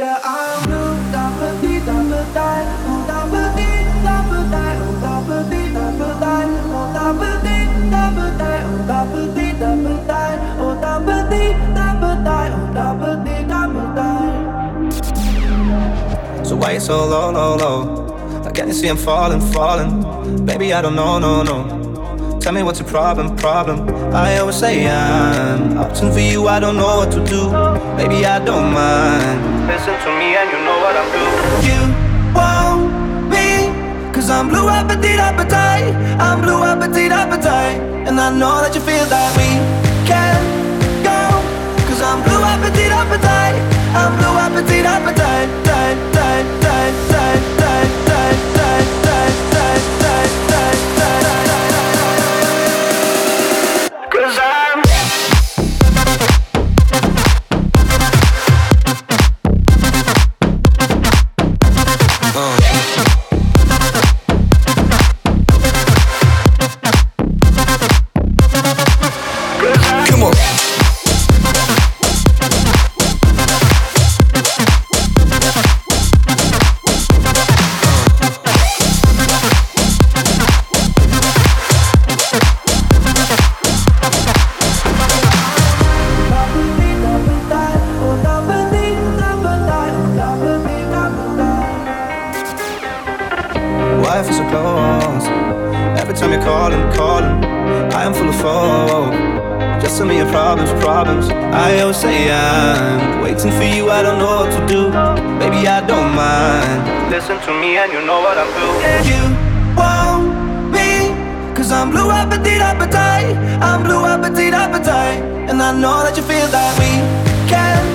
Yeah, I'm blue, da-ba-dee, da-ba-die, oh da-ba-dee, da-ba-die, oh da-ba-dee, da-ba-die, oh da-ba-dee, da-ba-die, oh da-ba-dee, da-ba-die, oh da-ba-dee, da-ba-die, oh da-ba-dee, da-ba-die. So why you so low, low, low? Like, can you see I'm falling, falling? Baby, I don't know, no, no. Tell me what's your problem, problem. I always say I'm opting for you, I don't know what to do. Baby, I don't mind. Listen to me and you know what I'm doing. You want me, cause I'm blue appetite, appetite. I'm blue appetite, appetite. And I know that you feel that we can go, cause I'm blue appetite, appetite. I'm blue appetite, appetite. Tight, tight, tight, tight, tight, tight, tight, tight, tight, tight, tight, tight. Cause I'm come on. Why I feel so close? Every time you're calling, calling, I am full of hope. Just tell me your problems, problems. I always say I'm waiting for you, I don't know what to do. Baby, I don't mind. Listen to me and you know what I'm doing. You want me, cause I'm blue appetite, appetite. I'm blue appetite, appetite. And I know that you feel that we can